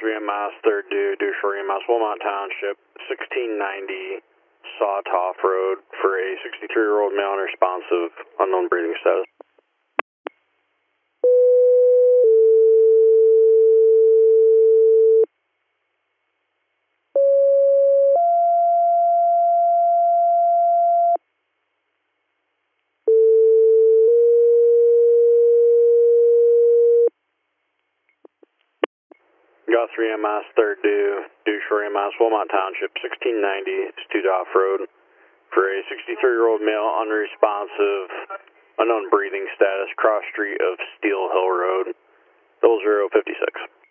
3MS, third due short EMS, Wilmot Township, 1690 Sawtoff Road for a 63-year-old male unresponsive, unknown breathing status. Got 3MS, third due short EMS, Wilmot Township, 1690 Sawtoff Road for a 63-year-old male unresponsive, unknown breathing status, cross street of Steel Hill Road, 0056.